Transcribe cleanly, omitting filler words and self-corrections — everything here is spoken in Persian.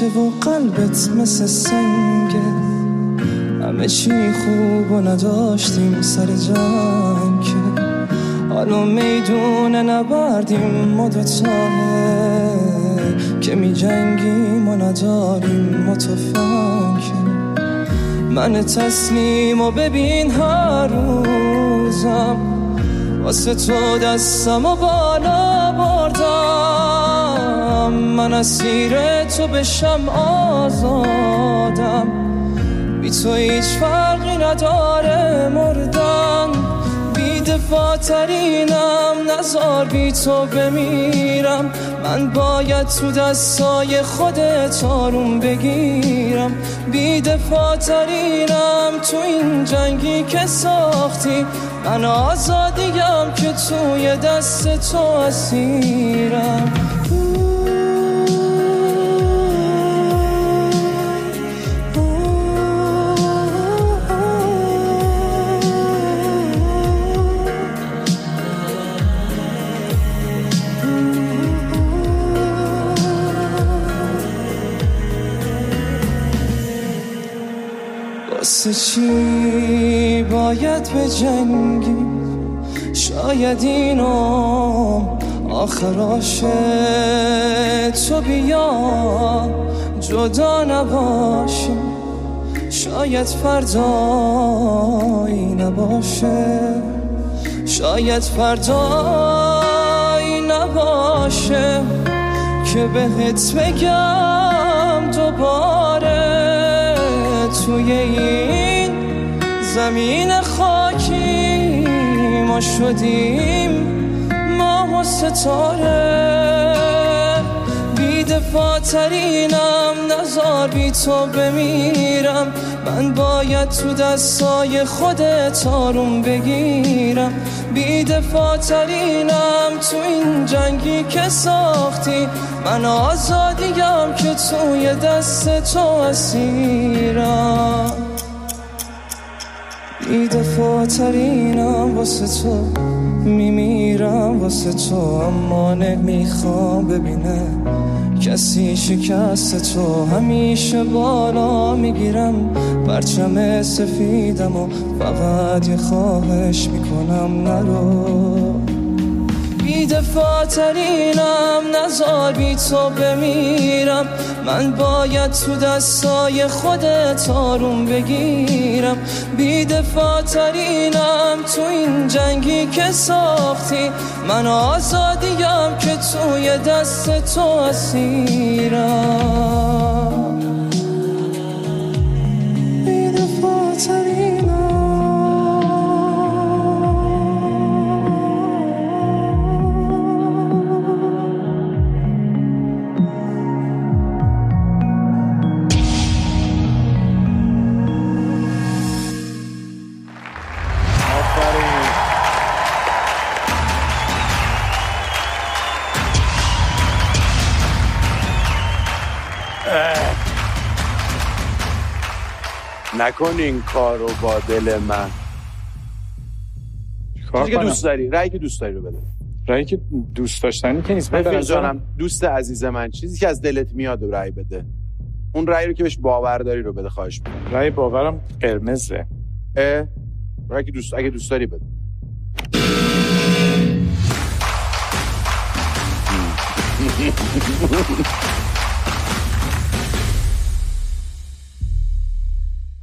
میشه و قلبت مثل سنگه، همه چی خوب و نداشتیم سر جنگ که حالا میدونه نبردیم ما دوتاه که می جنگیم و نداریم ما تفنگ. من تسلیم و ببین هر روزم واسه تو دستم و بالا بردم، من اسیر تو بشم آزادم، بی تو هیچ فرقی نداره مردن، بی دفاع ترینم نزار بی تو بمیرم، من باید تو دستای خودت آروم بگیرم، بی دفاع ترینم تو این جنگی که ساختی، من آزادیم که توی دست تو اسیرم. واسه چی باید به جنگی؟ شاید اینم آخراشه، تو بیا جدا نباشیم، شاید فردایی نباشه، شاید فردایی نباشه که بهت بگم دوباره توی این زمین خاکی ما شدیم ماه و ستاره، بی دفاع ترینم نزار بی تو بمیرم، من باید تو دستای خودت آروم بگیرم، بی دفاع ترینم تو این جنگی که ساختی، من آزادیم که توی دست تو اسیرم، بی دفاع ترینم واسه تو میمیرم واسه تو، اما نمیخوام ببینه کسی شکست تو، همیشه بالا میگیرم پرچم سفیدم و فقط یه خواهش میکنم نرو، بی دفاع ترینم نزار بی تو بمیرم، من باید تو دستای خودت آروم بگیرم، بی دفاع ترینم تو این جنگی که ساختی، من آزادیم که توی دست تو اسیرم، بی دفاع ترینم. نکن این کارو با دل من. چیزی که دوست داری، رأیی که دوست داری رو بده. رأیی که دوست داشتنی که نیست. من جانم دوست عزیز من، چیزی که از دلت میاد رو رأی بده. اون رأیی رو که بهش باور داری رو بده، خواهش می‌کنم. رأی باورم قرمزه. رأیی که اگه دوست داری بده.